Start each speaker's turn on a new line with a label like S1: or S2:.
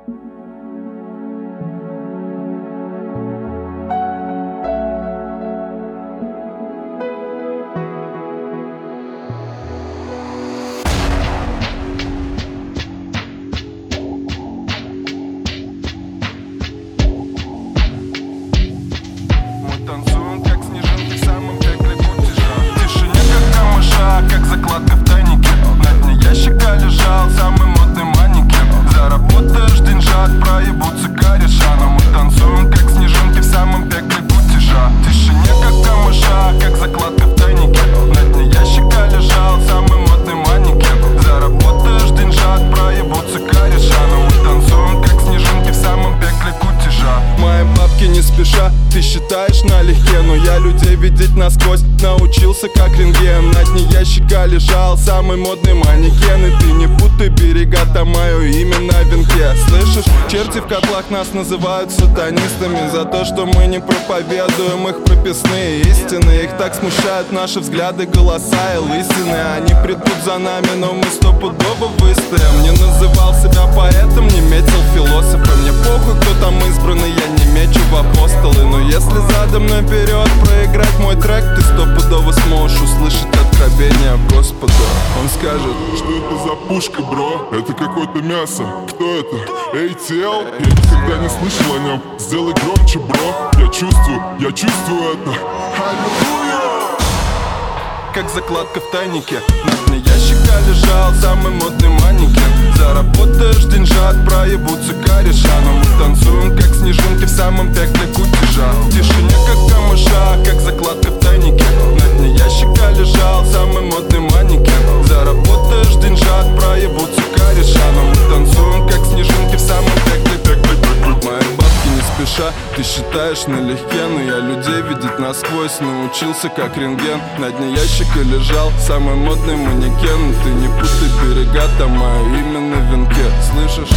S1: Танцуем, как снежинки в самом пекле кутежа. В тишине, как камыша, как закладка в тайнике. На дне ящика лежал самый модный манекен. Заработаешь деньжат, проебутся кореша. Но мы танцуем, как снежинки в самом пекле кутежа. В тишине, как камыша, как закладка в тайнике. На дне ящика лежал самый модный манекен. Заработаешь деньжат, проебутся кореша. Но мы танцуем, как снежинки в самом пекле кутежа. Мои бабки не спеша, ты считаешь налегке, но я людей видеть насквозь научился как рентген. На дне ящика лежал самый модный манекен. И ты не путай берега, там мое имя на венке. Слышишь, черти в котлах нас называют сатанистами за то, что мы не проповедуем их прописные истины. Их так смущают наши взгляды, голоса и лысины. Они придут за нами, но мы стопудово выстоим. Не называл себя поэтом, не метил философом. Мне похуй, кто там избранный, я не мечу в апостолы. Но если задом наперед проиграть мой трек, ты стопудово сможешь услышать откровение Господа.
S2: Он скажет: что это за пушка, бро? Это какое-то мясо. Кто это? ATL? Я никогда не слышал о нем. Сделай громче, бро. Я чувствую это. Аллилуйя!
S1: Как закладка в тайнике. На дне ящика лежал самый модный манекен. Заработаешь деньжат, проебутся кореша. Но мы танцуем, как снежинки в самом пекле кутежа. В тишине, как камыша, как закладка в тайнике. На дне ящика лежал самый модный манекен. Заработаешь деньжат, проебутся кореша. Но мы танцуем, как снежинки в самом пекле. Мои бабки не спеша, ты считаешь налегке, но я людей видеть насквозь научился как рентген. На дне ящика лежал самый модный манекен. Ты не путай берега, там мое имя на венке. Слышишь?